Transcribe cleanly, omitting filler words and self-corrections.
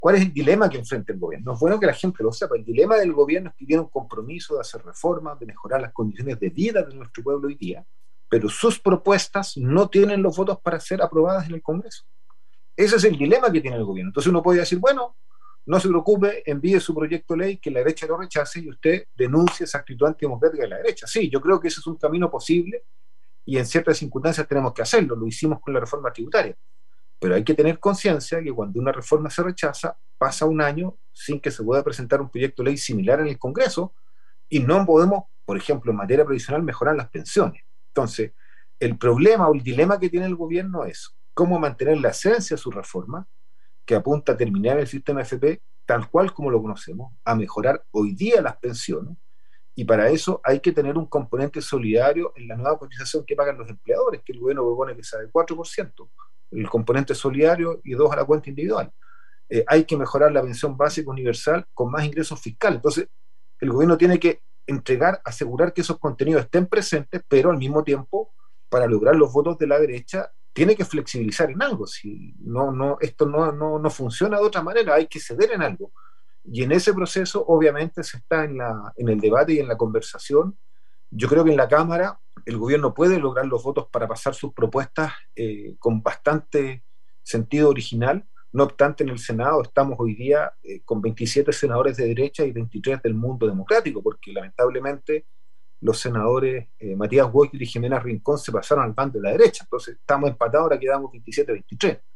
¿Cuál es el dilema que enfrenta el gobierno? Es bueno que la gente lo sepa. El dilema del gobierno es que tiene un compromiso de hacer reformas, de mejorar las condiciones de vida de nuestro pueblo hoy día, pero sus propuestas no tienen los votos para ser aprobadas en el Congreso. Ese es el dilema que tiene el gobierno. Entonces uno puede decir, bueno, no se preocupe, envíe su proyecto de ley, que la derecha lo rechace y usted denuncie esa actitud antidemocrática de la derecha. Sí, yo creo que ese es un camino posible y en ciertas circunstancias tenemos que hacerlo. Lo hicimos con la reforma tributaria. Pero hay que tener conciencia que cuando una reforma se rechaza, pasa un año sin que se pueda presentar un proyecto de ley similar en el Congreso y no podemos, por ejemplo, en materia previsional, mejorar las pensiones. Entonces, el problema o el dilema que tiene el gobierno es cómo mantener la esencia de su reforma, que apunta a terminar el sistema FP tal cual como lo conocemos, a mejorar hoy día las pensiones, y para eso hay que tener un componente solidario en la nueva cotización que pagan los empleadores, que el gobierno propone que sea de 4%, el componente solidario y 2% a la cuenta individual. Hay que mejorar la pensión básica universal con más ingresos fiscales. Entonces, el gobierno tiene que entregar, asegurar que esos contenidos estén presentes, pero al mismo tiempo, para lograr los votos de la derecha, tiene que flexibilizar en algo. Si esto no funciona de otra manera, hay que ceder en algo. Y en ese proceso, obviamente, se está en el debate y en la conversación. Yo creo que en la Cámara el gobierno puede lograr los votos para pasar sus propuestas con bastante sentido original. No obstante, en el Senado estamos hoy día con 27 senadores de derecha y 23 del mundo democrático, porque lamentablemente los senadores Matías Wojtyl y Jimena Rincón se pasaron al bando de la derecha. Entonces estamos empatados, ahora quedamos 27-23.